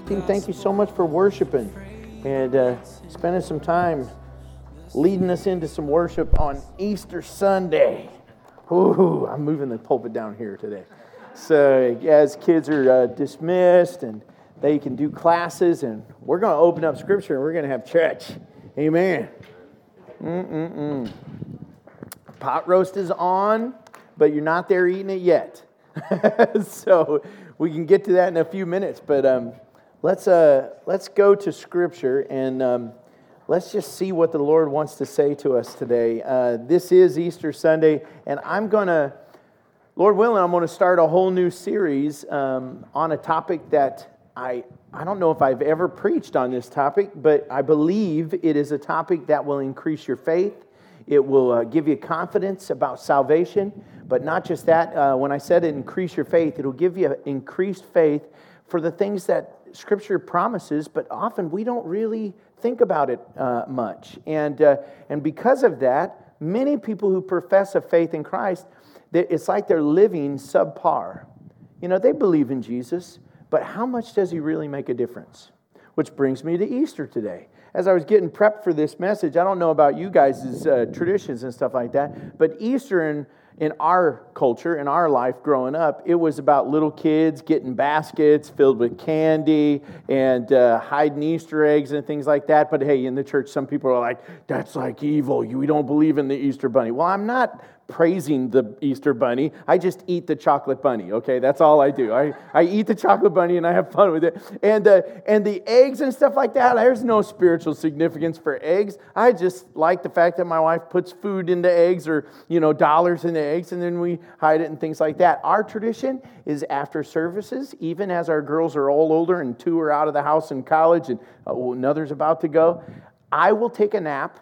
Team, thank you so much for worshiping and spending some time leading us into some worship on Easter Sunday. Ooh, I'm moving the pulpit down here today. So as kids are dismissed and they can do classes, and we're going to open up Scripture and we're going to have church. Amen. Pot roast is on, but you're not there eating it yet. So we can get to that in a few minutes, but let's go to Scripture and let's just see what the Lord wants to say to us today. This is Easter Sunday, and Lord willing, I'm going to start a whole new series on a topic that I don't know if I've ever preached on this topic, but I believe it is a topic that will increase your faith. It will give you confidence about salvation, but not just that. When I said increase your faith, it'll give you increased faith for the things that Scripture promises, but often we don't really think about it much. And because of that, many people who profess a faith in Christ, it's like they're living subpar. You know, they believe in Jesus, but how much does he really make a difference? Which brings me to Easter today. As I was getting prepped for this message, I don't know about you guys' traditions and stuff like that, but Easter in our culture, in our life growing up, it was about little kids getting baskets filled with candy and hiding Easter eggs and things like that. But hey, in the church, some people are like, that's like evil. We don't believe in the Easter bunny. Well, I'm not praising the Easter bunny. I just eat the chocolate bunny, okay? That's all I do. I eat the chocolate bunny and I have fun with it. And the eggs and stuff like that, there's no spiritual significance for eggs. I just like the fact that my wife puts food into eggs or, dollars into eggs, and then we hide it and things like that. Our tradition is after services, even as our girls are all older and two are out of the house in college and another's about to go, I will take a nap,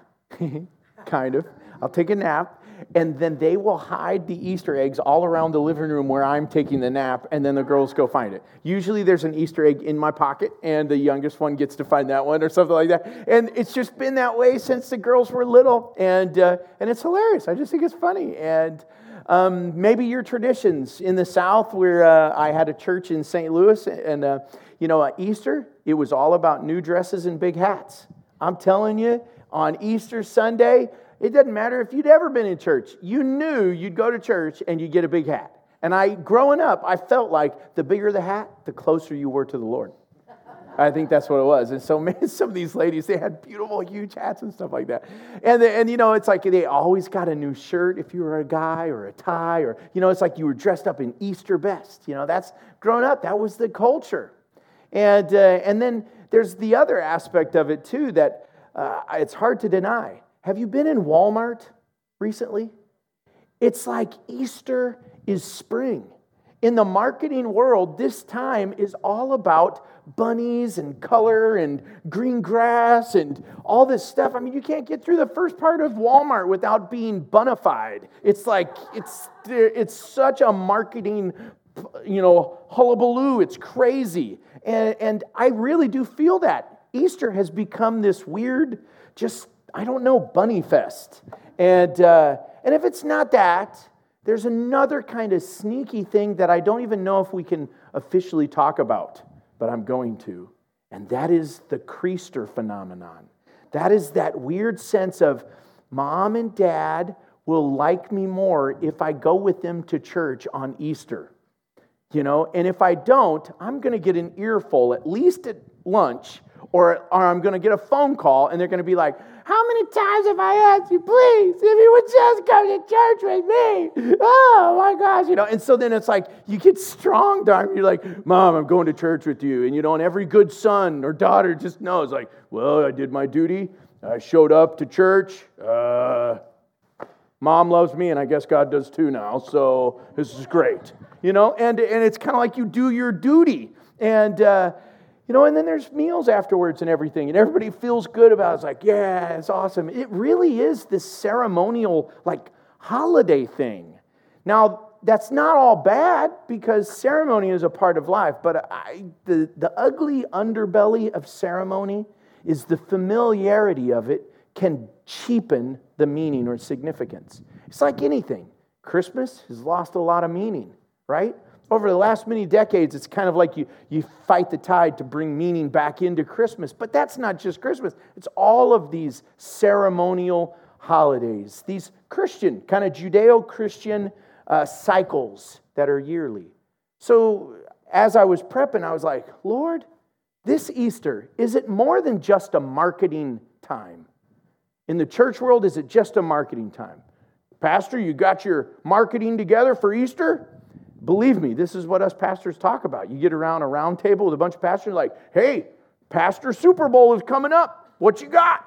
kind of. I'll take a nap. And then they will hide the Easter eggs all around the living room where I'm taking the nap, and then the girls go find it. Usually there's an Easter egg in my pocket, and the youngest one gets to find that one or something like that. And it's just been that way since the girls were little, and it's hilarious. I just think it's funny. And maybe your traditions in the South, where I had a church in St. Louis, and at Easter, it was all about new dresses and big hats. I'm telling you, on Easter Sunday, it doesn't matter if you'd ever been in church. You knew you'd go to church and you'd get a big hat. And growing up, I felt like the bigger the hat, the closer you were to the Lord. I think that's what it was. And so some of these ladies, they had beautiful, huge hats and stuff like that. And it's like they always got a new shirt if you were a guy, or a tie, or, it's like you were dressed up in Easter best. That's, growing up, that was the culture. And then there's the other aspect of it, too, that it's hard to deny. Have you been in Walmart recently? It's like Easter is spring. In the marketing world, this time is all about bunnies and color and green grass and all this stuff. I mean, you can't get through the first part of Walmart without being bunnified. It's like, it's such a marketing, hullabaloo. It's crazy. And I really do feel that. Easter has become this weird, bunny fest. And if it's not that, there's another kind of sneaky thing that I don't even know if we can officially talk about, but I'm going to. And that is the Creaster phenomenon. That is that weird sense of mom and dad will like me more if I go with them to church on Easter. And if I don't, I'm going to get an earful, at least at lunch, or I'm going to get a phone call, and they're going to be like, how many times have I asked you, please, if you would just come to church with me? Oh, my gosh, And so then it's like, you get strong-armed. You're like, Mom, I'm going to church with you. And, every good son or daughter just knows, like, well, I did my duty. I showed up to church. Mom loves me, and I guess God does too now. So this is great. And it's kind of like you do your duty. And then there's meals afterwards and everything, and everybody feels good about it. It's like, yeah, it's awesome. It really is this ceremonial, holiday thing. Now, that's not all bad, because ceremony is a part of life, but the ugly underbelly of ceremony is the familiarity of it can cheapen the meaning or significance. It's like anything. Christmas has lost a lot of meaning, right? over the last many decades, it's kind of like you fight the tide to bring meaning back into Christmas. But that's not just Christmas. It's all of these ceremonial holidays, these Christian, kind of Judeo-Christian cycles that are yearly. So as I was prepping, I was like, Lord, this Easter, is it more than just a marketing time? In the church world, is it just a marketing time? Pastor, you got your marketing together for Easter? Believe me, this is what us pastors talk about. You get around a round table with a bunch of pastors like, hey, Pastor Super Bowl is coming up. What you got?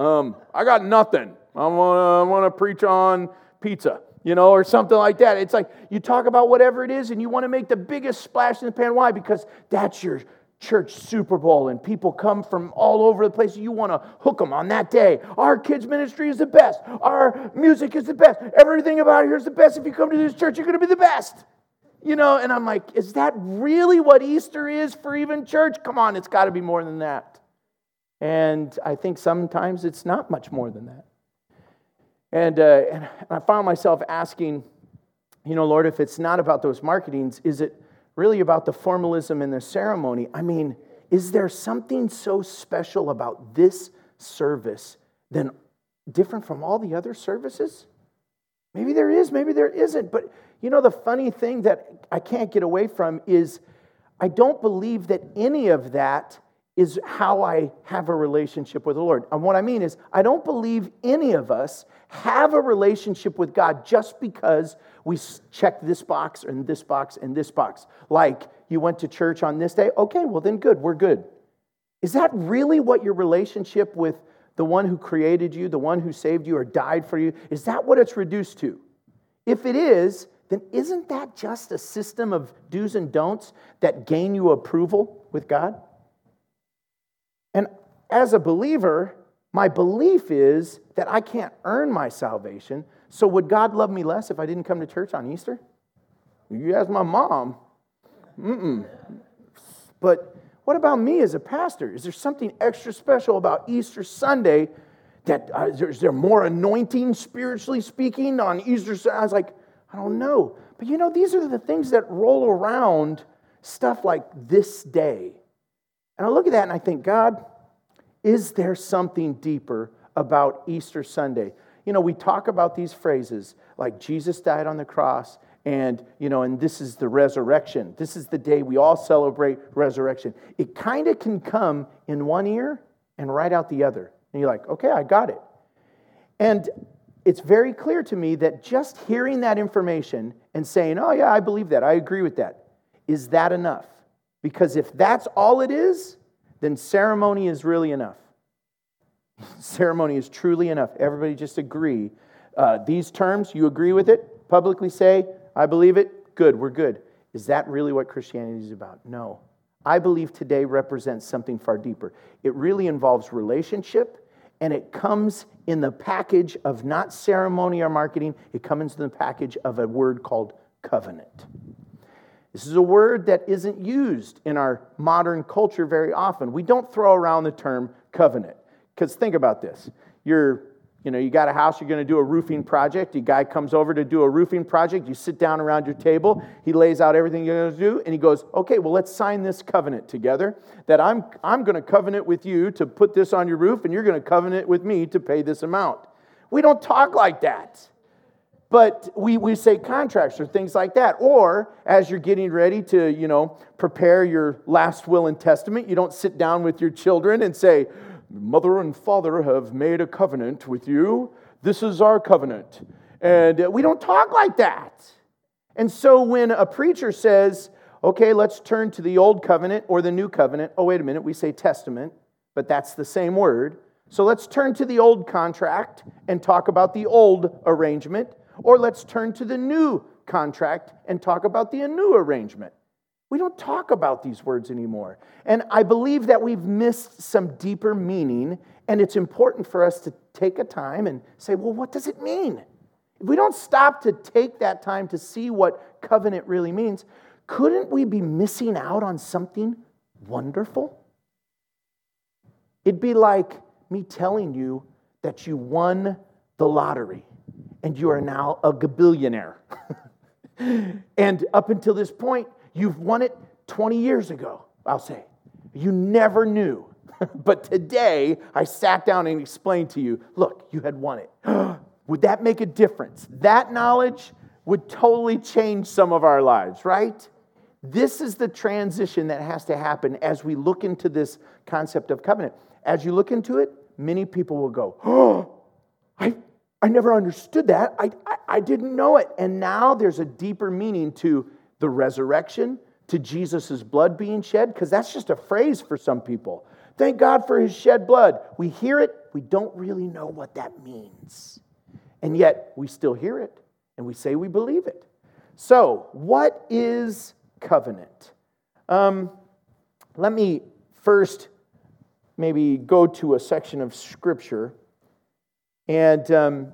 I got nothing. I want to preach on pizza, or something like that. It's like you talk about whatever it is and you want to make the biggest splash in the pan. Why? Because that's your church Super Bowl and people come from all over the place. You want to hook them on that day. Our kids ministry is the best. Our music is the best. Everything about here is the best. If you come to this church, you're going to be the best. And I'm like, is that really what Easter is for even church? Come on, it's got to be more than that. And I think sometimes it's not much more than that. And I found myself asking, Lord, if it's not about those marketings, is it really about the formalism and the ceremony? I mean, is there something so special about this service than different from all the other services? Maybe there is, maybe there isn't. But the funny thing that I can't get away from is I don't believe that any of that is how I have a relationship with the Lord. And what I mean is I don't believe any of us have a relationship with God just because we check this box and this box and this box. Like, you went to church on this day? Okay, well then good, we're good. Is that really what your relationship with the one who created you, the one who saved you or died for you, is that what it's reduced to? If it is, then isn't that just a system of do's and don'ts that gain you approval with God? And as a believer, my belief is that I can't earn my salvation. So would God love me less if I didn't come to church on Easter? You ask my mom. But what about me as a pastor? Is there something extra special about Easter Sunday that is there more anointing, spiritually speaking, on Easter Sunday? I was like, I don't know. But these are the things that roll around stuff like this day. And I look at that and I think, God, is there something deeper about Easter Sunday? We talk about these phrases like Jesus died on the cross and this is the resurrection. This is the day we all celebrate resurrection. It kind of can come in one ear and right out the other. And you're like, okay, I got it. And it's very clear to me that just hearing that information and saying, oh yeah, I believe that, I agree with that, is that enough? Because if that's all it is, then ceremony is really enough. Ceremony is truly enough. Everybody just agree. These terms, you agree with it? Publicly say, I believe it? Good, we're good. Is that really what Christianity is about? No. I believe today represents something far deeper. It really involves relationship, and it comes in the package of not ceremony or marketing. It comes in the package of a word called covenant. This is a word that isn't used in our modern culture very often. We don't throw around the term covenant. Because think about this. You got a house, you're going to do a roofing project. A guy comes over to do a roofing project. You sit down around your table. He lays out everything you're going to do. And he goes, okay, well, let's sign this covenant together. That I'm going to covenant with you to put this on your roof. And you're going to covenant with me to pay this amount. We don't talk like that. But we say contracts or things like that. Or as you're getting ready to, prepare your last will and testament, you don't sit down with your children and say, mother and father have made a covenant with you. This is our covenant. And we don't talk like that. And so when a preacher says, okay, let's turn to the old covenant or the new covenant. Oh, wait a minute, we say testament, but that's the same word. So let's turn to the old contract and talk about the old arrangement. Or let's turn to the new contract and talk about the new arrangement. We don't talk about these words anymore. And I believe that we've missed some deeper meaning, and it's important for us to take a time and say, well, what does it mean? If we don't stop to take that time to see what covenant really means, couldn't we be missing out on something wonderful? It'd be like me telling you that you won the lottery and you are now a gabillionaire. And up until this point, you've won it 20 years ago, I'll say. You never knew. But today, I sat down and explained to you, look, you had won it. Would that make a difference? That knowledge would totally change some of our lives, right? This is the transition that has to happen as we look into this concept of covenant. As you look into it, many people will go, oh, I never understood that. I didn't know it. And now there's a deeper meaning to the resurrection, to Jesus' blood being shed, because that's just a phrase for some people. Thank God for his shed blood. We hear it, we don't really know what that means. And yet, we still hear it, and we say we believe it. So, what is covenant? Let me first maybe go to a section of Scripture. And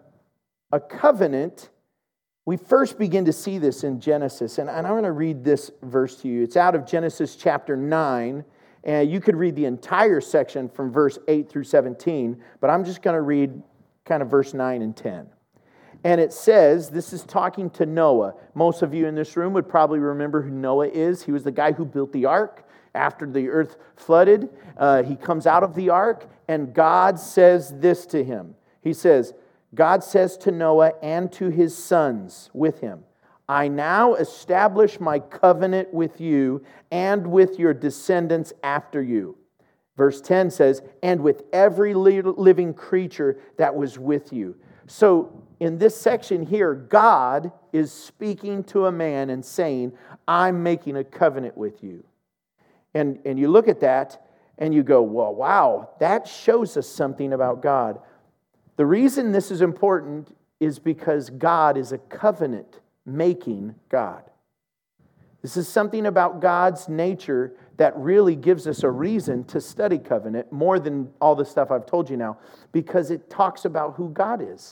a covenant, we first begin to see this in Genesis. And I'm going to read this verse to you. It's out of Genesis chapter 9. And you could read the entire section from verse 8 through 17. But I'm just going to read kind of verse 9 and 10. And it says, this is talking to Noah. Most of you in this room would probably remember who Noah is. He was the guy who built the ark after the earth flooded. He comes out of the ark, and God says this to him. He says, God says to Noah and to his sons with him, I now establish my covenant with you and with your descendants after you. Verse 10 says, and with every living creature that was with you. So in this section here, God is speaking to a man and saying, I'm making a covenant with you. And you look at that and you go, well, wow, that shows us something about God. The reason this is important is because God is a covenant-making God. This is something about God's nature that really gives us a reason to study covenant more than all the stuff I've told you now, because it talks about who God is.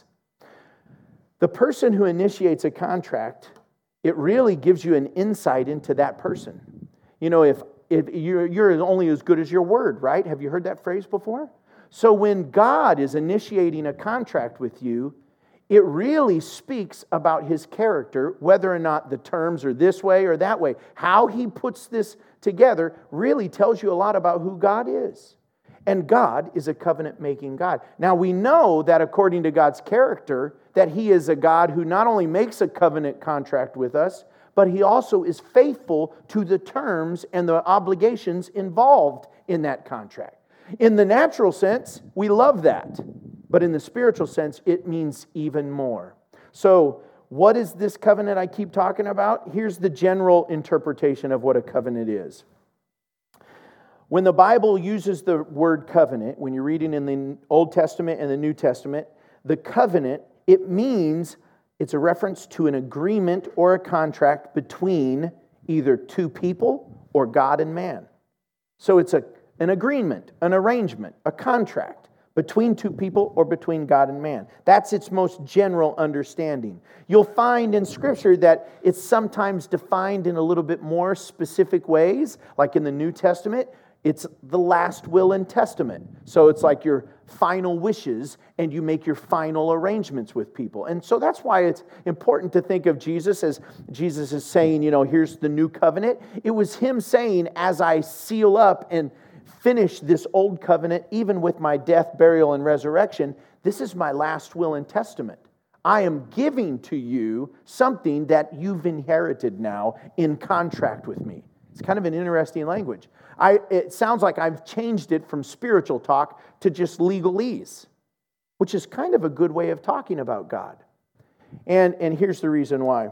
The person who initiates a contract, it really gives you an insight into that person. You know, if you're only as good as your word, right? Have you heard that phrase before? So when God is initiating a contract with you, it really speaks about his character, whether or not the terms are this way or that way. How he puts this together really tells you a lot about who God is. And God is a covenant-making God. Now, we know that according to God's character, that he is a God who not only makes a covenant contract with us, but he also is faithful to the terms and the obligations involved in that contract. In the natural sense, we love that. But in the spiritual sense, it means even more. So, what is this covenant I keep talking about? Here's the general interpretation of what a covenant is. When the Bible uses the word covenant, when you're reading in the Old Testament and the New Testament, the covenant, it means it's a reference to an agreement or a contract between either two people or God and man. So it's an agreement, an arrangement, a contract between two people or between God and man. That's its most general understanding. You'll find in Scripture that it's sometimes defined in a little bit more specific ways, like in the New Testament. It's the last will and testament. So it's like your final wishes and you make your final arrangements with people. And so that's why it's important to think of Jesus as Jesus is saying, you know, here's the new covenant. It was him saying, as I seal up and finish this old covenant, even with my death, burial, and resurrection, this is my last will and testament. I am giving to you something that you've inherited now in contract with me. It's kind of an interesting language. It sounds like I've changed it from spiritual talk to just legalese, which is kind of a good way of talking about God. And here's the reason why.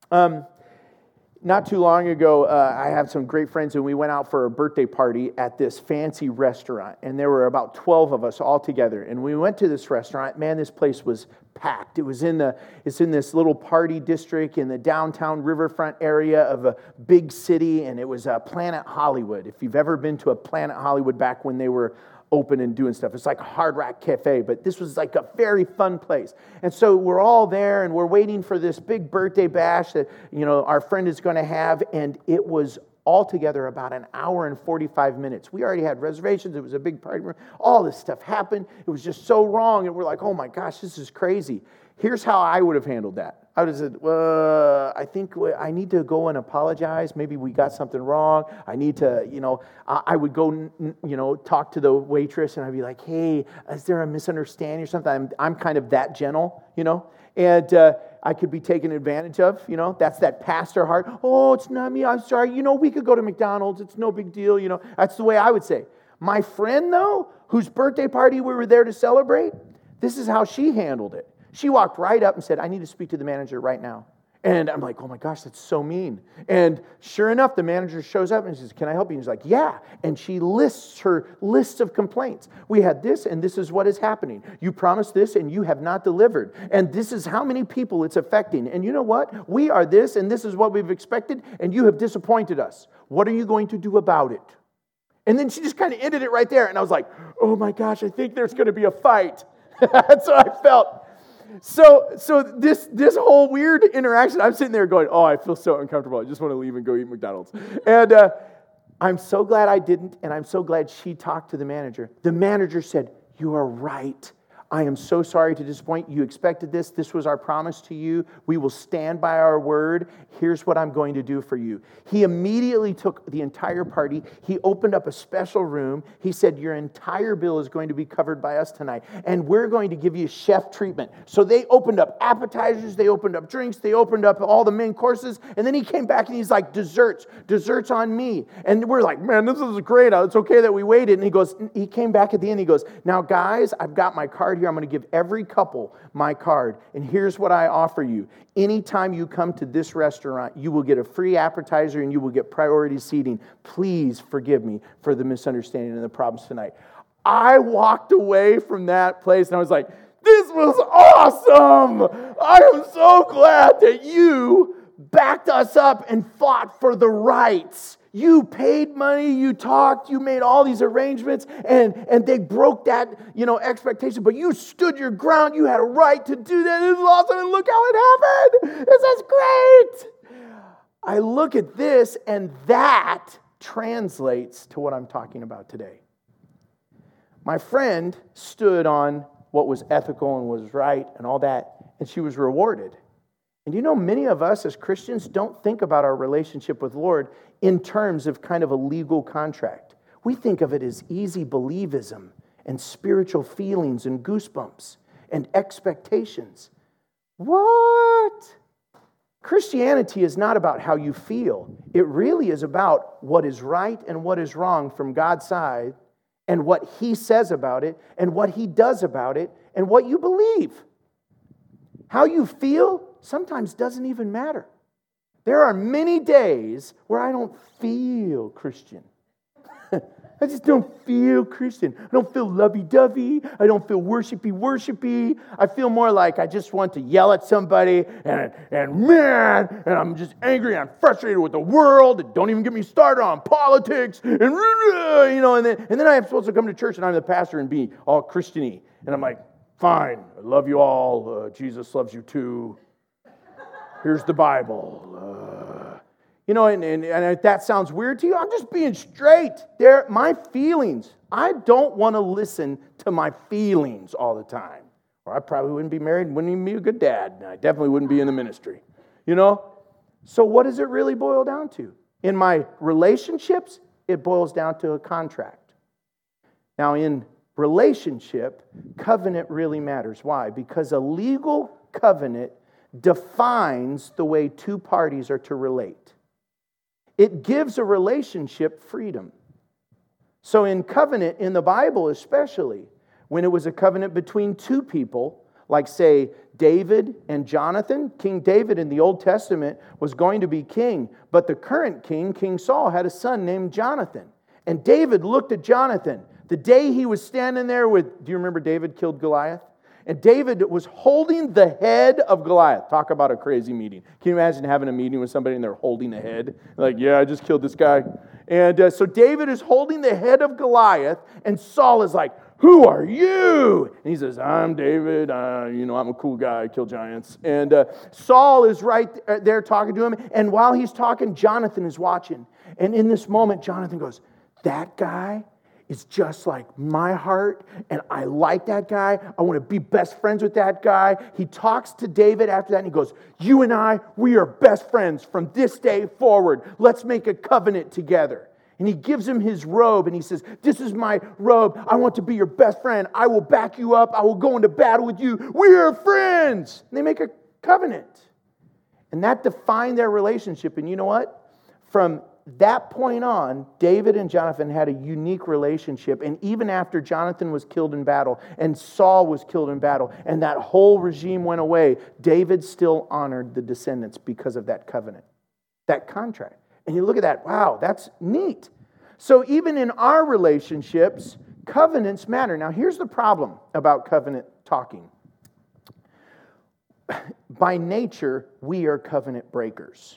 Not too long ago, I have some great friends, and we went out for a birthday party at this fancy restaurant, and there were about 12 of us all together. And we went to this restaurant. Man, this place was packed. It's in this little party district in the downtown riverfront area of a big city, and it was Planet Hollywood. If you've ever been to a Planet Hollywood back when they were open and doing stuff. It's like a Hard Rock Cafe, but this was like a very fun place. And so we're all there and we're waiting for this big birthday bash that, you know, our friend is going to have, and it was altogether about an hour and 45 minutes. We already had reservations. It was a big party room. All this stuff happened. It was just so wrong, and we're like, oh my gosh, this is crazy. Here's how I would have handled that. I would have said, well, I think I need to go and apologize. Maybe we got something wrong. I need to, I would go, talk to the waitress and I'd be like, hey, is there a misunderstanding or something? I'm kind of that gentle, and I could be taken advantage of, That's that pastor heart. Oh, it's not me. I'm sorry. We could go to McDonald's. It's no big deal. That's the way I would say. My friend, though, whose birthday party we were there to celebrate, this is how she handled it. She walked right up and said, I need to speak to the manager right now. And I'm like, oh my gosh, that's so mean. And sure enough, the manager shows up and says, can I help you? And he's like, yeah. And she lists her list of complaints. We had this and this is what is happening. You promised this and you have not delivered. And this is how many people it's affecting. And you know what? We are this and this is what we've expected and you have disappointed us. What are you going to do about it? And then she just kind of ended it right there. And I was like, oh my gosh, I think there's going to be a fight. That's what I felt. So this whole weird interaction, I'm sitting there going, oh, I feel so uncomfortable. I just want to leave and go eat McDonald's. And I'm so glad I didn't, and I'm so glad she talked to the manager. The manager said, you are right. I am so sorry to disappoint you. You expected this. This was our promise to you. We will stand by our word. Here's what I'm going to do for you. He immediately took the entire party. He opened up a special room. He said, your entire bill is going to be covered by us tonight, and we're going to give you chef treatment. So they opened up appetizers. They opened up drinks. They opened up all the main courses, and then he came back, and he's like, desserts on me. And we're like, man, this is great. It's okay that we waited. And he came back at the end. He goes, now, guys, I've got my card here. I'm going to give every couple my card. And here's what I offer you. Anytime you come to this restaurant, you will get a free appetizer and you will get priority seating. Please forgive me for the misunderstanding and the problems tonight. I walked away from that place and I was like, this was awesome. I am so glad that you backed us up and fought for the rights. You paid money, you talked, you made all these arrangements, and they broke that, expectation. But you stood your ground. You had a right to do that. It was awesome, and look how it happened. This is great. I look at this, and that translates to what I'm talking about today. My friend stood on what was ethical and was right and all that, and she was rewarded. And many of us as Christians don't think about our relationship with the Lord in terms of kind of a legal contract. We think of it as easy believism and spiritual feelings and goosebumps and expectations. What? Christianity is not about how you feel. It really is about what is right and what is wrong from God's side and what He says about it and what He does about it and what you believe. How you feel sometimes doesn't even matter. There are many days where I don't feel Christian. I just don't feel Christian. I don't feel lovey-dovey. I don't feel worshipy. I feel more like I just want to yell at somebody and I'm just angry and I'm frustrated with the world. And don't even get me started on politics. And then I'm supposed to come to church and I'm the pastor and be all Christian-y. And I'm like, fine, I love you all. Jesus loves you too. Here's the Bible. And if that sounds weird to you, I'm just being straight. They're my feelings. I don't want to listen to my feelings all the time. Or I probably wouldn't be married and wouldn't even be a good dad. And I definitely wouldn't be in the ministry. So what does it really boil down to? In my relationships, it boils down to a contract. Now, in relationship, covenant really matters. Why? Because a legal covenant defines the way two parties are to relate. It gives a relationship freedom. So in covenant, in the Bible especially, when it was a covenant between two people, like say David and Jonathan, King David in the Old Testament was going to be king, but the current king, King Saul, had a son named Jonathan. And David looked at Jonathan. The day he was standing there with, do you remember David killed Goliath? And David was holding the head of Goliath. Talk about a crazy meeting. Can you imagine having a meeting with somebody and they're holding a head? Like, yeah, I just killed this guy. And so David is holding the head of Goliath, and Saul is like, who are you? And he says, I'm David. I'm a cool guy. I kill giants. And Saul is right there talking to him. And while he's talking, Jonathan is watching. And in this moment, Jonathan goes, that guy is just like my heart, and I like that guy. I want to be best friends with that guy. He talks to David after that, and he goes, you and I, we are best friends from this day forward. Let's make a covenant together. And he gives him his robe, and he says, this is my robe. I want to be your best friend. I will back you up. I will go into battle with you. We are friends. And they make a covenant. And that defined their relationship. And you know what? From that point on, David and Jonathan had a unique relationship. And even after Jonathan was killed in battle and Saul was killed in battle and that whole regime went away, David still honored the descendants because of that covenant, that contract. And you look at that, wow, that's neat. So even in our relationships, covenants matter. Now here's the problem about covenant talking. By nature, we are covenant breakers.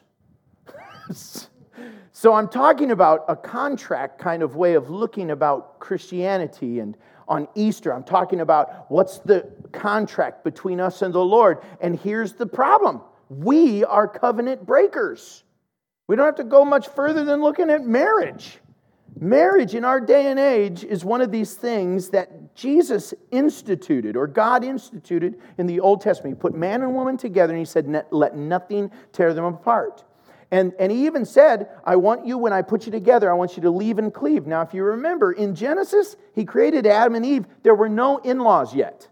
So I'm talking about a contract kind of way of looking about Christianity. And on Easter, I'm talking about what's the contract between us and the Lord. And here's the problem. We are covenant breakers. We don't have to go much further than looking at marriage. Marriage in our day and age is one of these things that Jesus instituted, or God instituted in the Old Testament. He put man and woman together, and he said, let nothing tear them apart. And he even said, I want you, when I put you together, I want you to leave and cleave. Now, if you remember, in Genesis, he created Adam and Eve. There were no in-laws yet.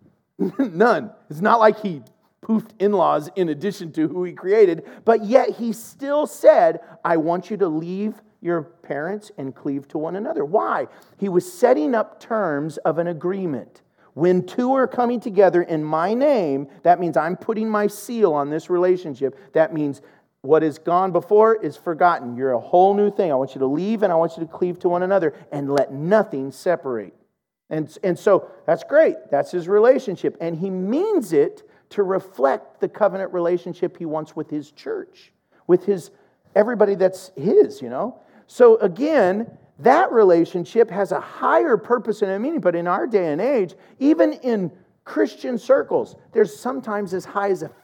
None. It's not like he poofed in-laws in addition to who he created. But yet, he still said, I want you to leave your parents and cleave to one another. Why? He was setting up terms of an agreement. When two are coming together in my name, that means I'm putting my seal on this relationship. That means what is gone before is forgotten. You're a whole new thing. I want you to leave and I want you to cleave to one another and let nothing separate. And so that's great. That's his relationship. And he means it to reflect the covenant relationship he wants with his church, with everybody that's his, you know. So again, that relationship has a higher purpose and a meaning. But in our day and age, even in Christian circles, there's sometimes as high as a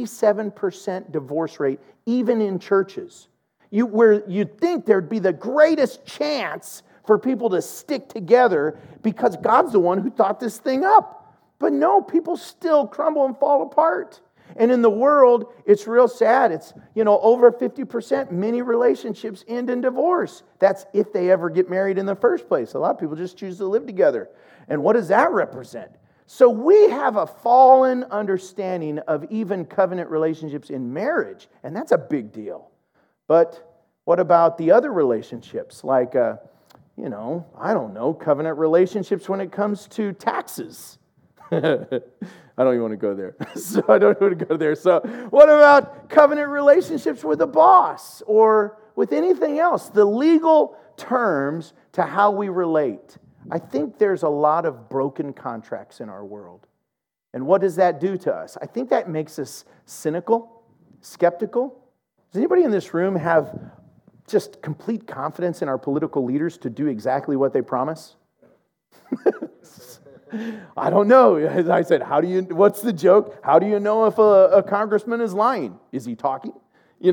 57% divorce rate, even in churches. Where you'd think there'd be the greatest chance for people to stick together because God's the one who thought this thing up. But no, people still crumble and fall apart. And in the world, it's real sad. It's, over 50%, many relationships end in divorce. That's if they ever get married in the first place. A lot of people just choose to live together. And what does that represent? So we have a fallen understanding of even covenant relationships in marriage, and that's a big deal. But what about the other relationships, like, covenant relationships when it comes to taxes? I don't even want to go there. So what about covenant relationships with a boss or with anything else? The legal terms to how we relate. I think there's a lot of broken contracts in our world. And what does that do to us? I think that makes us cynical, skeptical. Does anybody in this room have just complete confidence in our political leaders to do exactly what they promise? I don't know. As I said, what's the joke? How do you know if a congressman is lying? Is he talking? You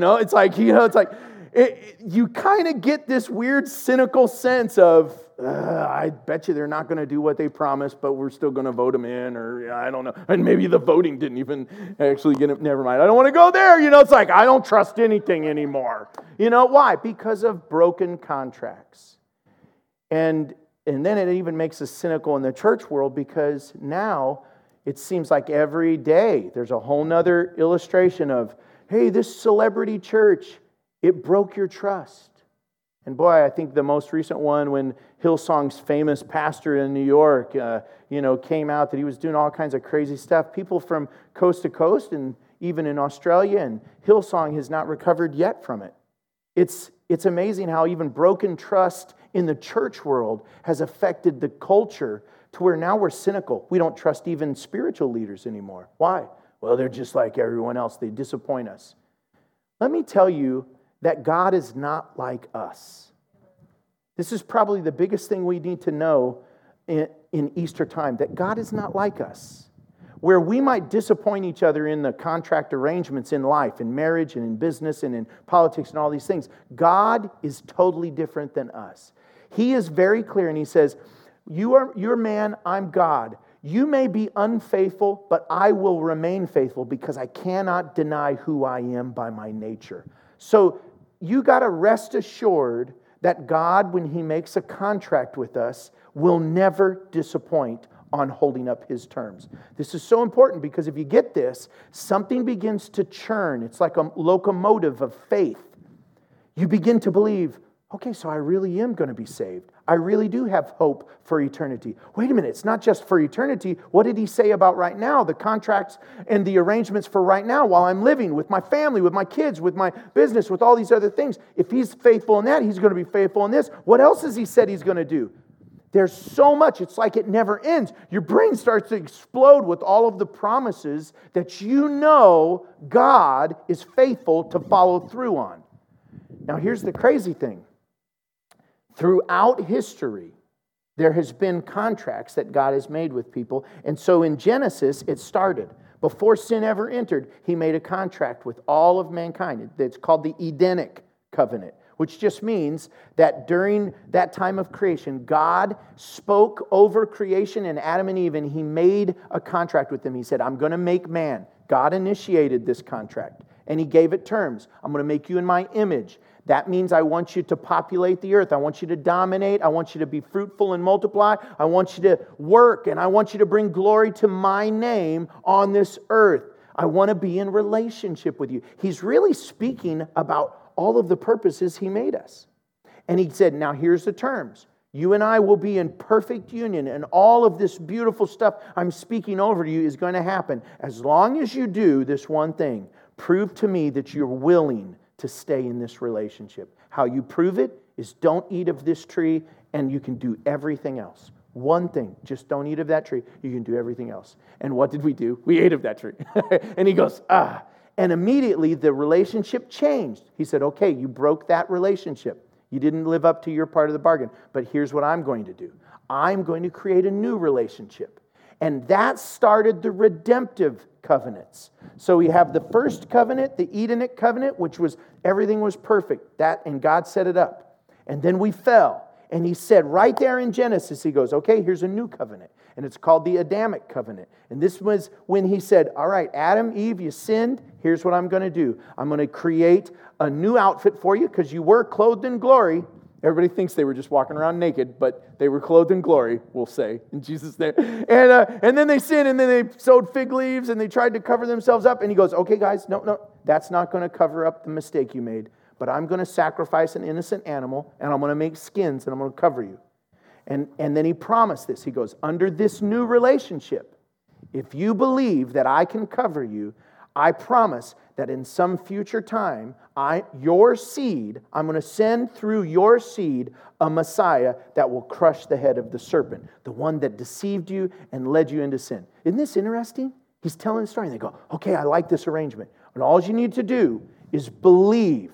kind of get this weird cynical sense of, I bet you they're not going to do what they promised, but we're still going to vote them in, or I don't know. And maybe the voting didn't even actually get it. Never mind. I don't want to go there. It's like, I don't trust anything anymore. Why? Because of broken contracts. And then it even makes us cynical in the church world because now it seems like every day there's a whole nother illustration of, hey, this celebrity church, it broke your trust. And boy, I think the most recent one when Hillsong's famous pastor in New York, came out that he was doing all kinds of crazy stuff. People from coast to coast and even in Australia, and Hillsong has not recovered yet from it. It's amazing how even broken trust in the church world has affected the culture to where now we're cynical. We don't trust even spiritual leaders anymore. Why? Well, they're just like everyone else. They disappoint us. Let me tell you that God is not like us. This is probably the biggest thing we need to know in Easter time, that God is not like us. Where we might disappoint each other in the contract arrangements in life, in marriage and in business and in politics and all these things, God is totally different than us. He is very clear, and he says, you're man, I'm God. You may be unfaithful, but I will remain faithful because I cannot deny who I am by my nature. So you got to rest assured that God, when He makes a contract with us, will never disappoint on holding up His terms. This is so important because if you get this, something begins to churn. It's like a locomotive of faith. You begin to believe, okay, so I really am going to be saved. I really do have hope for eternity. Wait a minute, it's not just for eternity. What did He say about right now? The contracts and the arrangements for right now while I'm living with my family, with my kids, with my business, with all these other things. If He's faithful in that, He's going to be faithful in this. What else has He said He's going to do? There's so much. It's like it never ends. Your brain starts to explode with all of the promises that you know God is faithful to follow through on. Now, here's the crazy thing. Throughout history, there has been contracts that God has made with people. And so in Genesis, it started. Before sin ever entered, He made a contract with all of mankind. It's called the Edenic covenant, which just means that during that time of creation, God spoke over creation and Adam and Eve, and He made a contract with them. He said, I'm going to make man. God initiated this contract, and He gave it terms. I'm going to make you in my image. That means I want you to populate the earth. I want you to dominate. I want you to be fruitful and multiply. I want you to work, and I want you to bring glory to my name on this earth. I want to be in relationship with you. He's really speaking about all of the purposes He made us. And He said, now here's the terms. You and I will be in perfect union, and all of this beautiful stuff I'm speaking over to you is going to happen as long as you do this one thing. Prove to me that you're willing to stay in this relationship. How you prove it is don't eat of this tree, and you can do everything else. One thing, just don't eat of that tree. You can do everything else. And what did we do? We ate of that tree. And He goes, And immediately the relationship changed. He said, okay, you broke that relationship. You didn't live up to your part of the bargain. But here's what I'm going to do. I'm going to create a new relationship. And that started the redemptive covenants. So we have the first covenant, the Edenic covenant, which was everything was perfect. And God set it up. And then we fell. And He said right there in Genesis, He goes, okay, here's a new covenant. And it's called the Adamic covenant. And this was when He said, all right, Adam, Eve, you sinned. Here's what I'm going to do. I'm going to create a new outfit for you because you were clothed in glory. Everybody thinks they were just walking around naked, but they were clothed in glory, we'll say, in Jesus' name. And then they sinned, and then they sewed fig leaves, and they tried to cover themselves up. And He goes, okay, guys, no, that's not going to cover up the mistake you made. But I'm going to sacrifice an innocent animal, and I'm going to make skins, and I'm going to cover you. And then He promised this. He goes, under this new relationship, if you believe that I can cover you, I promise that in some future time, your seed, I'm going to send through your seed a Messiah that will crush the head of the serpent, the one that deceived you and led you into sin. Isn't this interesting? He's telling the story, and they go, okay, I like this arrangement. And all you need to do is believe.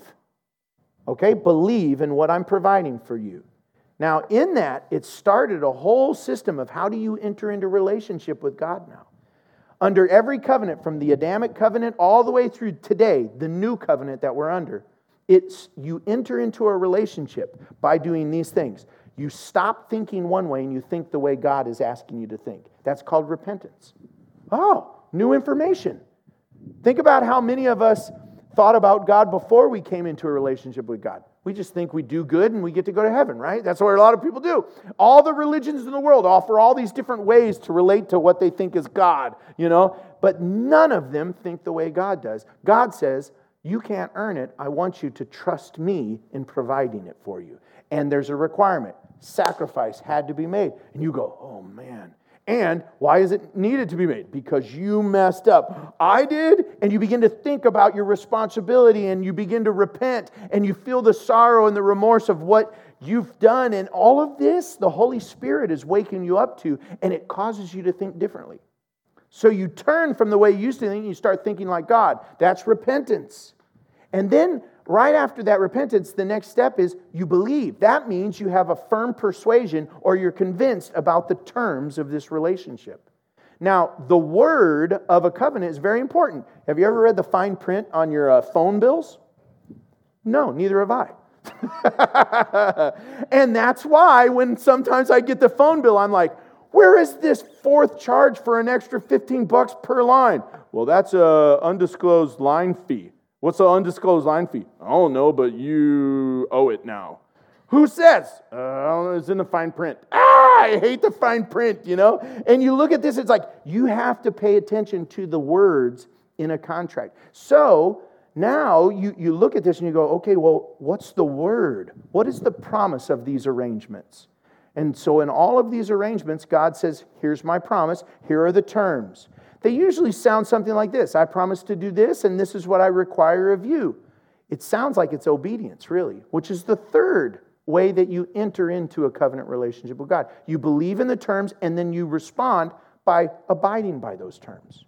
Okay, believe in what I'm providing for you. Now, in that, it started a whole system of how do you enter into relationship with God now. Under every covenant, from the Adamic covenant all the way through today, the new covenant that we're under, you enter into a relationship by doing these things. You stop thinking one way and you think the way God is asking you to think. That's called repentance. Oh, new information. Think about how many of us thought about God before we came into a relationship with God. We just think we do good and we get to go to heaven, right? That's what a lot of people do. All the religions in the world offer all these different ways to relate to what they think is God, but none of them think the way God does. God says, you can't earn it. I want you to trust me in providing it for you. And there's a requirement. Sacrifice had to be made. And you go, oh man. And why is it needed to be made? Because you messed up. I did, and you begin to think about your responsibility, and you begin to repent, and you feel the sorrow and the remorse of what you've done. And all of this, the Holy Spirit is waking you up to, and it causes you to think differently. So you turn from the way you used to think, and you start thinking like God. That's repentance. And then right after that repentance, the next step is you believe. That means you have a firm persuasion or you're convinced about the terms of this relationship. Now, the word of a covenant is very important. Have you ever read the fine print on your phone bills? No, neither have I. And that's why when sometimes I get the phone bill, I'm like, where is this fourth charge for an extra $15 per line? Well, that's a undisclosed line fee. What's the undisclosed line fee? I don't know, but you owe it now. Who says? I don't know, it's in the fine print. I hate the fine print, And you look at this, it's like you have to pay attention to the words in a contract. So now you look at this and you go, okay, well, what's the word? What is the promise of these arrangements? And so in all of these arrangements, God says, here's my promise, here are the terms. They usually sound something like this. I promise to do this, and this is what I require of you. It sounds like it's obedience, really, which is the third way that you enter into a covenant relationship with God. You believe in the terms, and then you respond by abiding by those terms.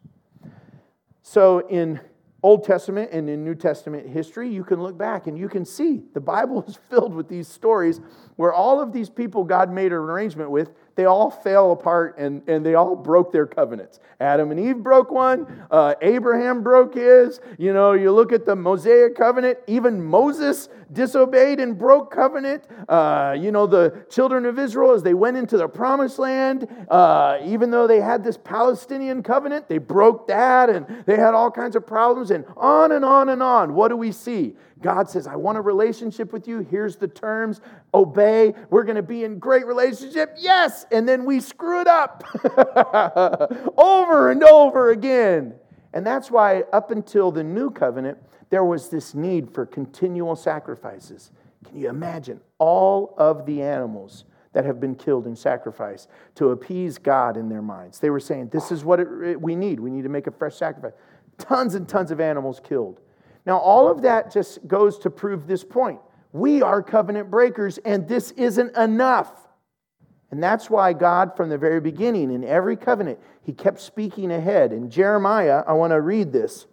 So in Old Testament and in New Testament history, you can look back and you can see the Bible is filled with these stories where all of these people God made an arrangement with, they all fell apart and they all broke their covenants. Adam and Eve broke one. Abraham broke his. You look at the Mosaic covenant. Even Moses disobeyed and broke covenant. The children of Israel, as they went into the promised land, even though they had this Palestinian covenant, they broke that and they had all kinds of problems and on and on and on. What do we see? God says, I want a relationship with you. Here's the terms. Obey. We're going to be in great relationship. Yes. And then we screw it up over and over again. And that's why up until the new covenant, there was this need for continual sacrifices. Can you imagine all of the animals that have been killed in sacrifice to appease God in their minds? They were saying, this is what we need. We need to make a fresh sacrifice. Tons and tons of animals killed. Now, all of that just goes to prove this point. We are covenant breakers, and this isn't enough. And that's why God, from the very beginning, in every covenant, He kept speaking ahead. In Jeremiah, I want to read this.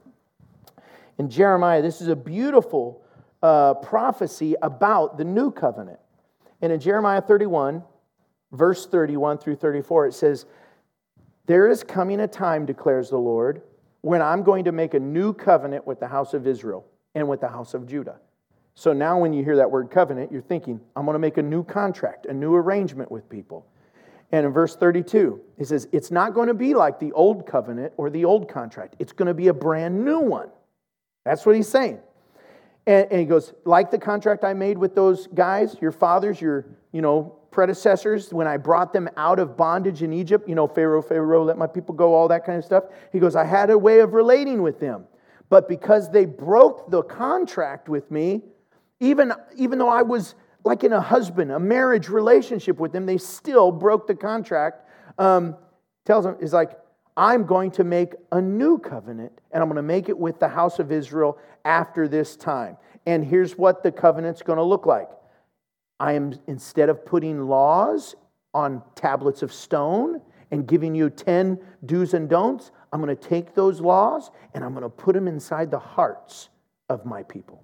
In Jeremiah, this is a beautiful prophecy about the new covenant. And in Jeremiah 31, verse 31 through 34, it says, there is coming a time, declares the Lord, when I'm going to make a new covenant with the house of Israel and with the house of Judah. So now when you hear that word covenant, you're thinking, I'm going to make a new contract, a new arrangement with people. And in verse 32, it says, it's not going to be like the old covenant or the old contract. It's going to be a brand new one. That's what he's saying. And he goes, like the contract I made with those guys, your fathers, your predecessors, when I brought them out of bondage in Egypt, Pharaoh, let my people go, all that kind of stuff. He goes, I had a way of relating with them. But because they broke the contract with me, even though I was like in a marriage relationship with them, they still broke the contract. Tells them, is like, I'm going to make a new covenant, and I'm going to make it with the house of Israel after this time. And here's what the covenant's going to look like. I am, instead of putting laws on tablets of stone and giving you 10 do's and don'ts, I'm going to take those laws and I'm going to put them inside the hearts of my people.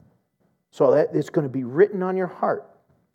So that it's going to be written on your heart.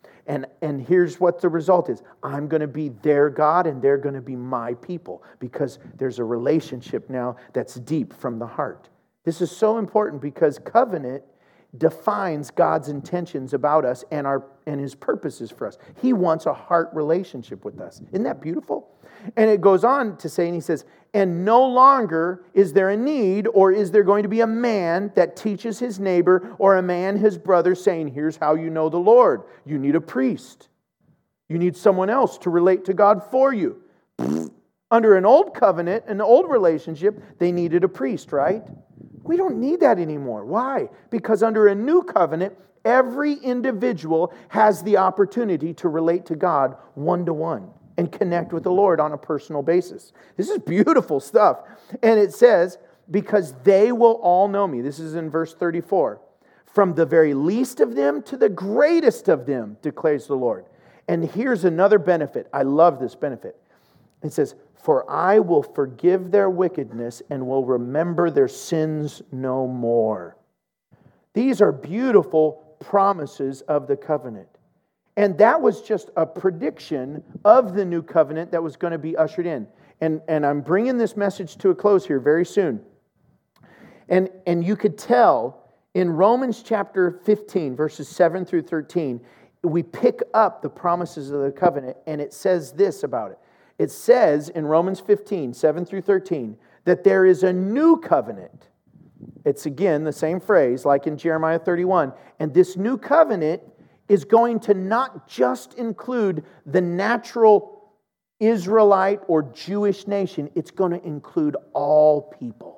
And here's what the result is. I'm going to be their God and they're going to be my people because there's a relationship now that's deep from the heart. This is so important because covenant defines God's intentions about us and His purposes for us. He wants a heart relationship with us. Isn't that beautiful? And it goes on to say, and he says, and no longer is there a need or is there going to be a man that teaches his neighbor or a man his brother saying, here's how you know the Lord. You need a priest. You need someone else to relate to God for you. Under an old covenant, an old relationship, they needed a priest, right? We don't need that anymore. Why? Because under a new covenant, every individual has the opportunity to relate to God one-to-one and connect with the Lord on a personal basis. This is beautiful stuff. And it says, because they will all know me. This is in verse 34. From the very least of them to the greatest of them, declares the Lord. And here's another benefit. I love this benefit. It says, for I will forgive their wickedness and will remember their sins no more. These are beautiful promises of the covenant. And that was just a prediction of the new covenant that was going to be ushered in. And I'm bringing this message to a close here very soon. And you could tell In Romans chapter 15, verses 7 through 13, we pick up the promises of the covenant, and it says this about it. It says in Romans 15, 7 through 13, that there is a new covenant. It's again the same phrase like in Jeremiah 31. And this new covenant is going to not just include the natural Israelite or Jewish nation. It's going to include all people.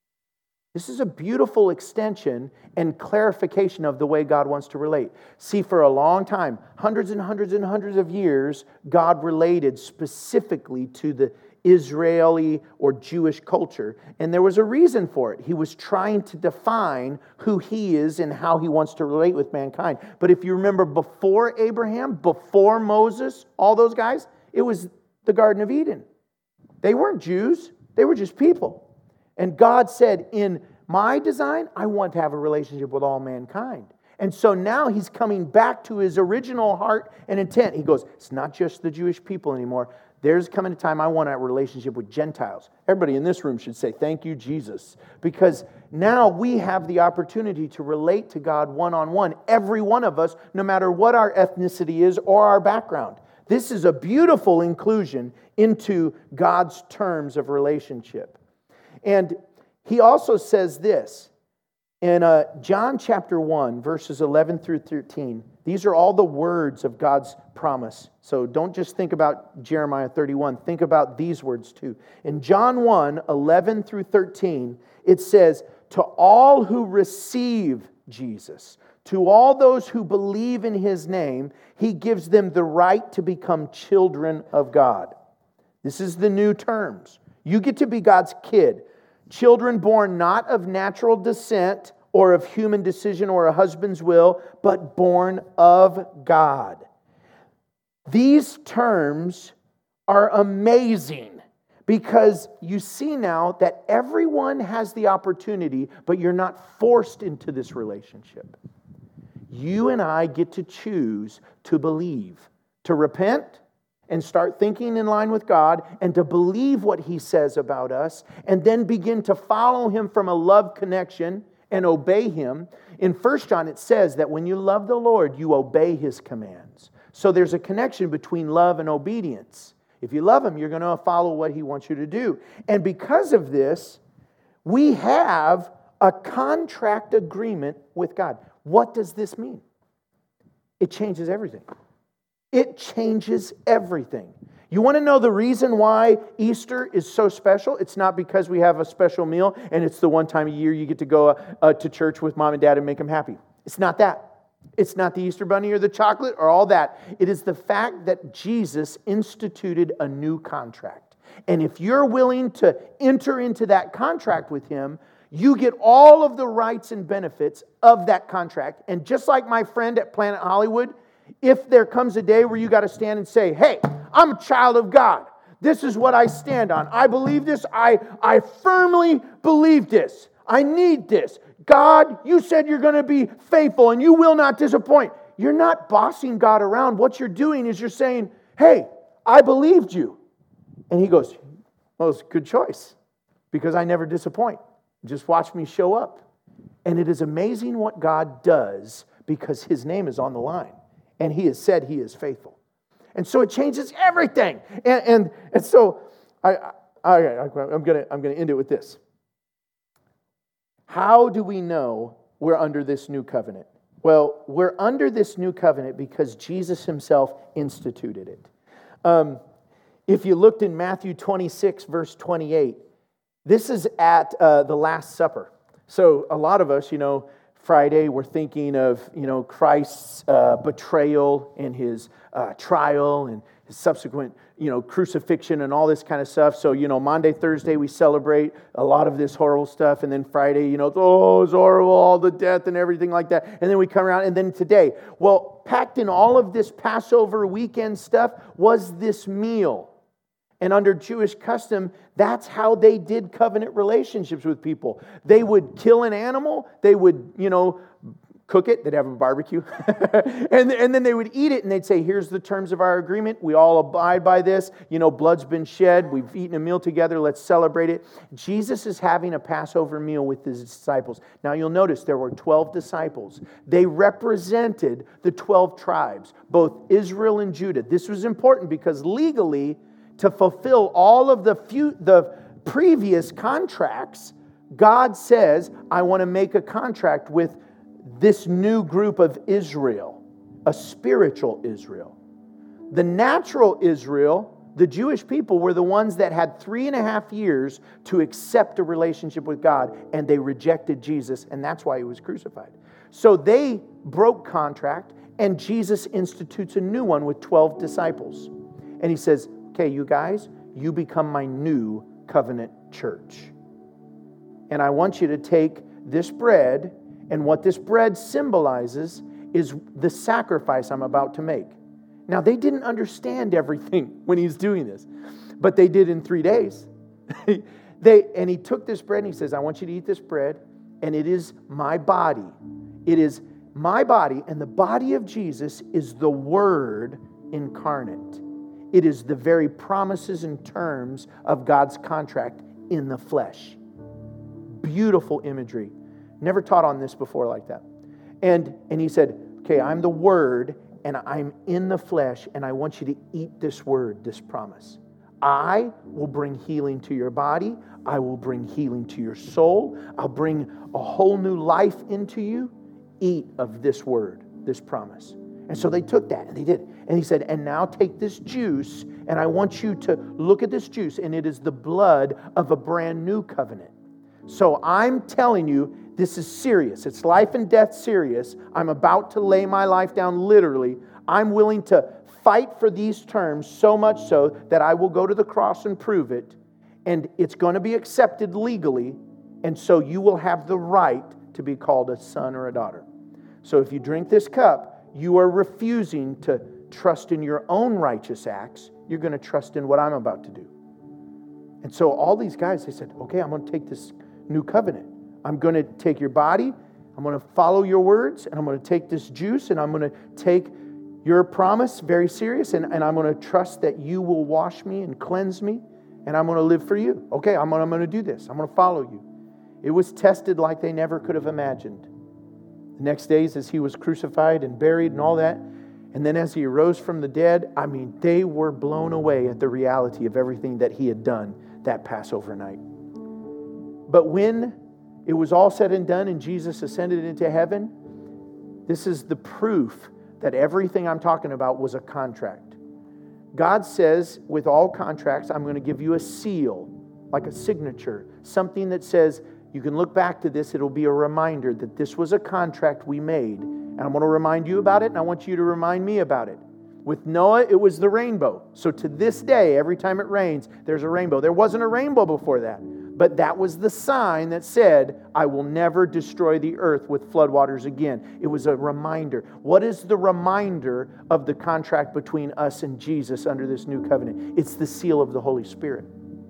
This is a beautiful extension and clarification of the way God wants to relate. See, for a long time, hundreds and hundreds and hundreds of years, God related specifically to the Israeli or Jewish culture. And there was a reason for it. He was trying to define who He is and how He wants to relate with mankind. But if you remember, before Abraham, before Moses, all those guys, it was the Garden of Eden. They weren't Jews. They were just people. And God said, in my design, I want to have a relationship with all mankind. And so now He's coming back to His original heart and intent. He goes, it's not just the Jewish people anymore. There's coming a time I want a relationship with Gentiles. Everybody in this room should say, thank you, Jesus. Because now we have the opportunity to relate to God one-on-one. Every one of us, no matter what our ethnicity is or our background. This is a beautiful inclusion into God's terms of relationship. And He also says this in John chapter 1, verses 11 through 13. These are all the words of God's promise. So don't just think about Jeremiah 31. Think about these words too. In John 1, 11 through 13, it says, to all who receive Jesus, to all those who believe in His name, He gives them the right to become children of God. This is the new terms. You get to be God's kid. Children born not of natural descent or of human decision or a husband's will, but born of God. These terms are amazing because you see now that everyone has the opportunity, but you're not forced into this relationship. You and I get to choose to believe, to repent, and start thinking in line with God and to believe what He says about us and then begin to follow Him from a love connection and obey Him. In 1 John it says that when you love the Lord, you obey His commands. So there's a connection between love and obedience. If you love Him, you're going to follow what He wants you to do. And because of this, we have a contract agreement with God. What does this mean? It changes everything. It changes everything. You want to know the reason why Easter is so special? It's not because we have a special meal and it's the one time a year you get to go to church with mom and dad and make them happy. It's not that. It's not the Easter bunny or the chocolate or all that. It is the fact that Jesus instituted a new contract. And if you're willing to enter into that contract with Him, you get all of the rights and benefits of that contract. And just like my friend at Planet Hollywood, if there comes a day where you got to stand and say, hey, I'm a child of God. This is what I stand on. I believe this. I firmly believe this. I need this. God, you said you're going to be faithful and you will not disappoint. You're not bossing God around. What you're doing is you're saying, hey, I believed you. And He goes, well, it's a good choice because I never disappoint. Just watch me show up. And it is amazing what God does because His name is on the line. And He has said He is faithful. And so it changes everything. And so I'm going to end it with this. How do we know we're under this new covenant? Well, we're under this new covenant because Jesus Himself instituted it. If you looked in Matthew 26, verse 28, this is at the Last Supper. So a lot of us, Friday, we're thinking of, Christ's betrayal and His trial and His subsequent, crucifixion and all this kind of stuff. So, Monday, Thursday, we celebrate a lot of this horrible stuff. And then Friday, it's horrible, all the death and everything like that. And then we come around and then today. Well, packed in all of this Passover weekend stuff was this meal. And under Jewish custom, that's how they did covenant relationships with people. They would kill an animal. They would, cook it. They'd have a barbecue. and then they would eat it and they'd say, here's the terms of our agreement. We all abide by this. Blood's been shed. We've eaten a meal together. Let's celebrate it. Jesus is having a Passover meal with his disciples. Now you'll notice there were 12 disciples. They represented the 12 tribes, both Israel and Judah. This was important because legally, to fulfill all of the previous contracts, God says, I want to make a contract with this new group of Israel, a spiritual Israel. The natural Israel, the Jewish people, were the ones that had 3.5 years to accept a relationship with God, and they rejected Jesus, and that's why he was crucified. So they broke contract, and Jesus institutes a new one with 12 disciples. And he says, okay, you guys, you become my new covenant church. And I want you to take this bread, and what this bread symbolizes is the sacrifice I'm about to make. Now, they didn't understand everything when he's doing this, but they did in 3 days. And he took this bread and he says, I want you to eat this bread, and it is my body. It is my body, and the body of Jesus is the Word incarnate. It is the very promises and terms of God's contract in the flesh. Beautiful imagery. Never taught on this before like that. And he said, okay, I'm the Word, and I'm in the flesh, and I want you to eat this word, this promise. I will bring healing to your body. I will bring healing to your soul. I'll bring a whole new life into you. Eat of this word, this promise. And so they took that, and they did. And he said, and now take this juice, and I want you to look at this juice, and it is the blood of a brand new covenant. So I'm telling you, this is serious. It's life and death serious. I'm about to lay my life down literally. I'm willing to fight for these terms so much so that I will go to the cross and prove it. And it's going to be accepted legally. And so you will have the right to be called a son or a daughter. So if you drink this cup, you are refusing to trust in your own righteous acts. You're going to trust in what I'm about to do. And so all these guys, they said, okay, I'm going to take this new covenant. I'm going to take your body, I'm going to follow your words, and I'm going to take this juice, and I'm going to take your promise very serious, and I'm going to trust that you will wash me and cleanse me, and I'm going to live for you. Okay, I'm going to do this. I'm going to follow you. It was tested like they never could have imagined. The next days as he was crucified and buried and all that, and then as he arose from the dead, they were blown away at the reality of everything that he had done that Passover night. But when it was all said and done and Jesus ascended into heaven, this is the proof that everything I'm talking about was a contract. God says, with all contracts, I'm going to give you a seal, like a signature, something that says, you can look back to this, it'll be a reminder that this was a contract we made. And I'm going to remind you about it, and I want you to remind me about it. With Noah, it was the rainbow. So to this day, every time it rains, there's a rainbow. There wasn't a rainbow before that. But that was the sign that said, I will never destroy the earth with floodwaters again. It was a reminder. What is the reminder of the contract between us and Jesus under this new covenant? It's the seal of the Holy Spirit.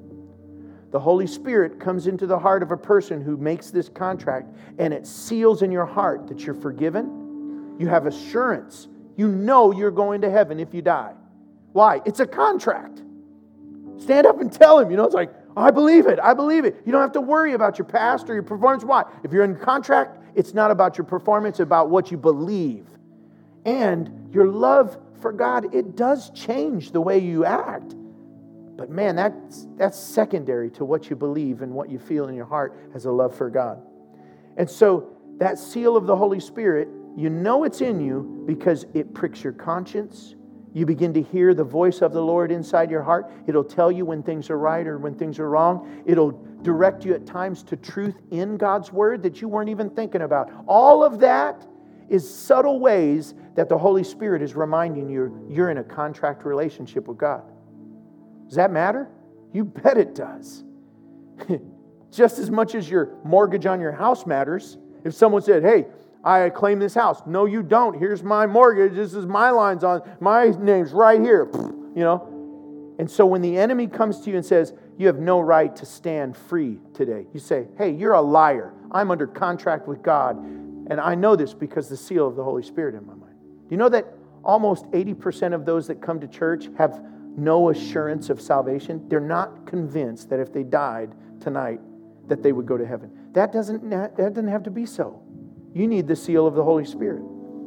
The Holy Spirit comes into the heart of a person who makes this contract, and it seals in your heart that you're forgiven. You have assurance. You know you're going to heaven if you die. Why? It's a contract. Stand up and tell him. It's like, I believe it. I believe it. You don't have to worry about your past or your performance. Why? If you're in contract, it's not about your performance, it's about what you believe. And your love for God, it does change the way you act. But man, that's secondary to what you believe and what you feel in your heart as a love for God. And so that seal of the Holy Spirit, you know it's in you because it pricks your conscience. You begin to hear the voice of the Lord inside your heart. It'll tell you when things are right or when things are wrong. It'll direct you at times to truth in God's Word that you weren't even thinking about. All of that is subtle ways that the Holy Spirit is reminding you you're in a contract relationship with God. Does that matter? You bet it does. Just as much as your mortgage on your house matters. If someone said, hey, I claim this house. No, you don't. Here's my mortgage. This is my lines on. My name's right here. And so when the enemy comes to you and says, you have no right to stand free today. You say, hey, you're a liar. I'm under contract with God. And I know this because the seal of the Holy Spirit in my mind. Do you know that almost 80% of those that come to church have no assurance of salvation? They're not convinced that if they died tonight that they would go to heaven. That doesn't have to be so. You need the seal of the Holy Spirit.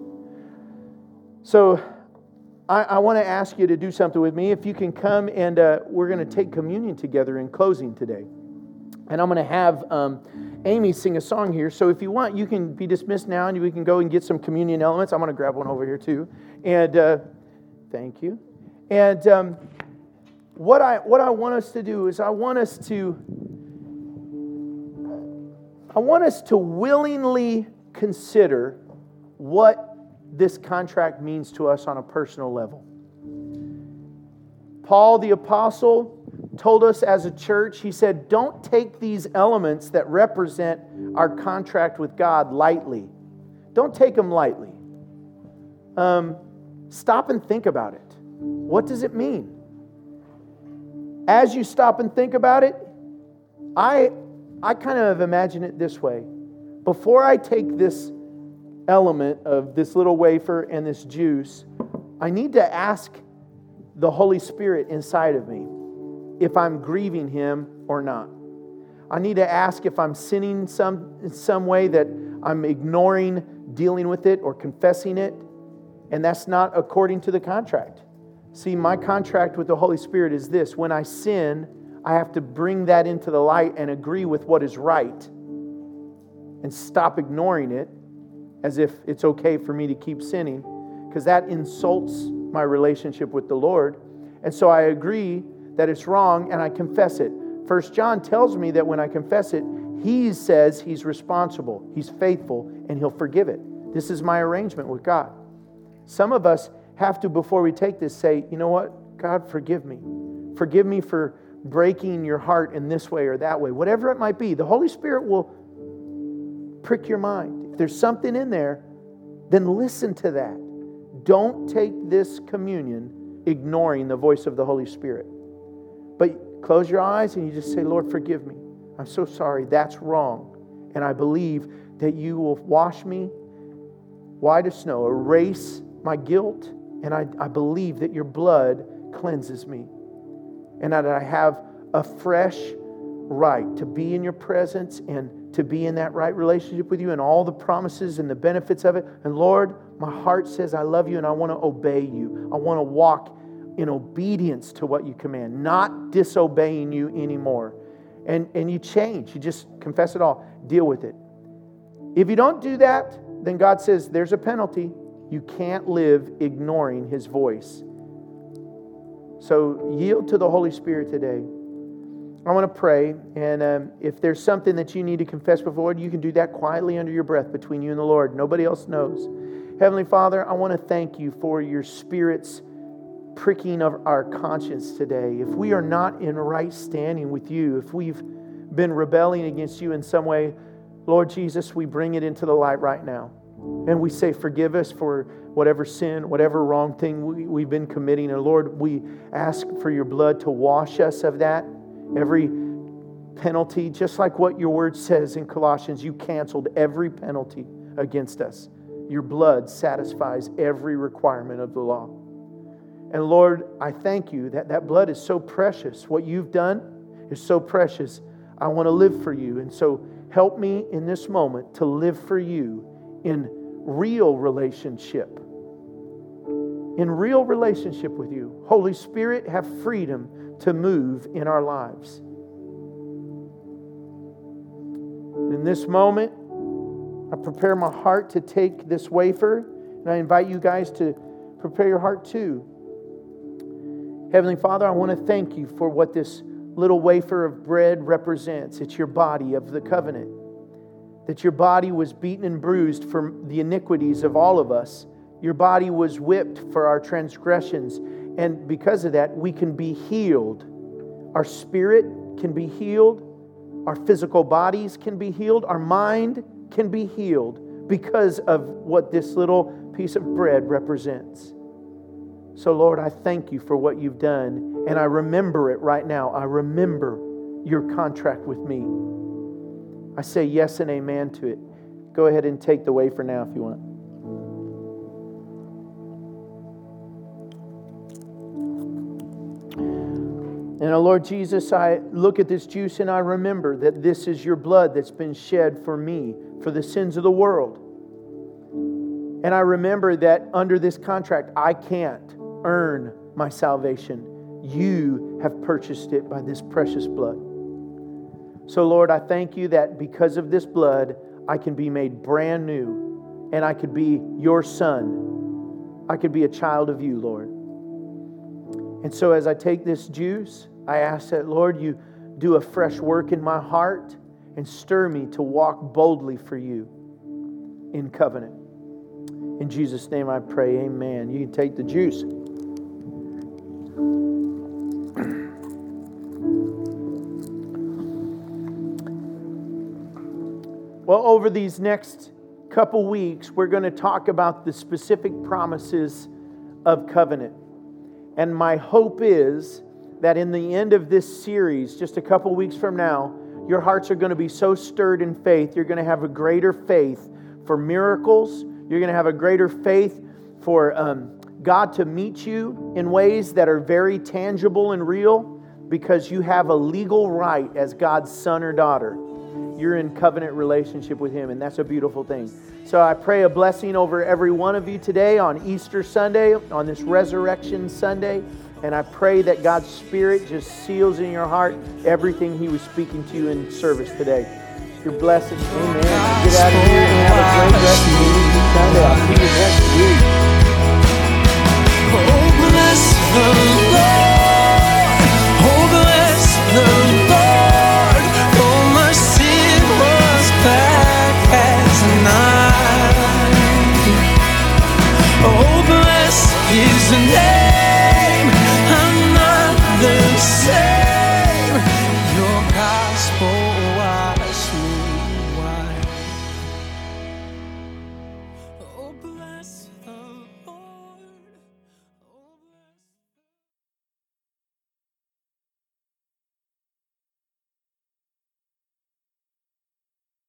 So I want to ask you to do something with me. If you can come, and we're going to take communion together in closing today. And I'm going to have Amy sing a song here. So if you want, you can be dismissed now, and we can go and get some communion elements. I'm going to grab one over here too. And thank you. And what I want us to do is I want us to willingly consider what this contract means to us on a personal level. Paul the Apostle told us as a church, he said, don't take these elements that represent our contract with God lightly. Don't take them lightly. Stop and think about it. What does it mean? As you stop and think about it, I kind of imagine it this way. Before I take this element of this little wafer and this juice, I need to ask the Holy Spirit inside of me if I'm grieving Him or not. I need to ask if I'm sinning in some way that I'm ignoring dealing with it or confessing it, and that's not according to the contract. See, my contract with the Holy Spirit is this: when I sin, I have to bring that into the light and agree with what is right and stop ignoring it as if it's okay for me to keep sinning, because that insults my relationship with the Lord. And so I agree that it's wrong and I confess it. 1 John tells me that when I confess it, He says He's responsible, He's faithful, and He'll forgive it. This is my arrangement with God. Some of us have to, before we take this, say, you know what? God, forgive me. Forgive me for breaking your heart in this way or that way. Whatever it might be, the Holy Spirit will prick your mind. If there's something in there, then listen to that. Don't take this communion ignoring the voice of the Holy Spirit. But close your eyes and you just say, Lord, forgive me. I'm so sorry. That's wrong. And I believe that you will wash me white as snow, erase my guilt, and I believe that your blood cleanses me. And that I have a fresh right to be in your presence and to be in that right relationship with you and all the promises and the benefits of it. And Lord, my heart says I love you and I want to obey you. I want to walk in obedience to what you command, not disobeying you anymore. And you change. You just confess it all. Deal with it. If you don't do that, then God says there's a penalty. You can't live ignoring His voice. So yield to the Holy Spirit today. I want to pray, and if there's something that you need to confess before the Lord, you can do that quietly under your breath between you and the Lord. Nobody else knows. Heavenly Father, I want to thank you for your Spirit's pricking of our conscience today. If we are not in right standing with you, if we've been rebelling against you in some way, Lord Jesus, we bring it into the light right now. And we say, forgive us for whatever sin, whatever wrong thing we've been committing. And Lord, we ask for your blood to wash us of that. Every penalty, just like what your word says in Colossians, you canceled every penalty against us. Your blood satisfies every requirement of the law. And Lord, I thank you that that blood is so precious. What you've done is so precious. I want to live for you. And so help me in this moment to live for you in real relationship. In real relationship with you. Holy Spirit, have freedom to move in our lives. In this moment, I prepare my heart to take this wafer, and I invite you guys to prepare your heart too. Heavenly Father, I want to thank you for what this little wafer of bread represents. It's your body of the covenant. That your body was beaten and bruised for the iniquities of all of us. Your body was whipped for our transgressions. And because of that, we can be healed. Our spirit can be healed. Our physical bodies can be healed. Our mind can be healed because of what this little piece of bread represents. So, Lord, I thank you for what you've done. And I remember it right now. I remember your contract with me. I say yes and amen to it. Go go ahead and take the wafer now if you want. And Lord Jesus, I look at this juice and I remember that this is your blood that's been shed for me, for the sins of the world. And I remember that under this contract, I can't earn my salvation. You have purchased it by this precious blood. So Lord, I thank you that because of this blood, I can be made brand new and I could be your son. I could be a child of you, Lord. And so as I take this juice, I ask that, Lord, you do a fresh work in my heart and stir me to walk boldly for you in covenant. In Jesus' name I pray, amen. You can take the juice. Well, over these next couple weeks, we're going to talk about the specific promises of covenant. And my hope is that in the end of this series, just a couple weeks from now, your hearts are going to be so stirred in faith, you're going to have a greater faith for miracles. You're going to have a greater faith for God to meet you in ways that are very tangible and real because you have a legal right as God's son or daughter. You're in covenant relationship with Him, and that's a beautiful thing. So I pray a blessing over every one of you today on Easter Sunday, on this Resurrection Sunday. And I pray that God's Spirit just seals in your heart everything He was speaking to you in service today. You're blessed. Amen. Get out of here and have a great rest of your Easter Sunday. I'll see you next week. Oh, bless the